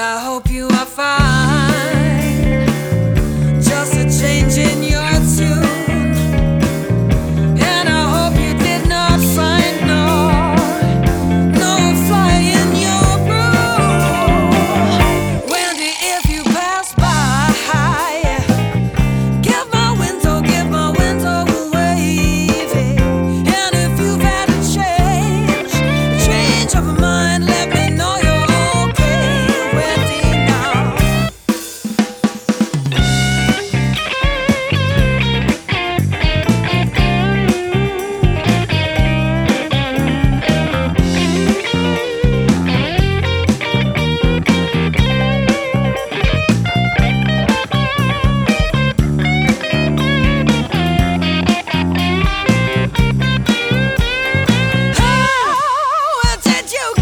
I hope you are fine. Just a change in your tune, and I hope you did not find no fly in your brew. Wendy, if you pass by, give my window a wave. And if you've had a change of mind, let me know you're okay, Wendy, now. Oh, where did you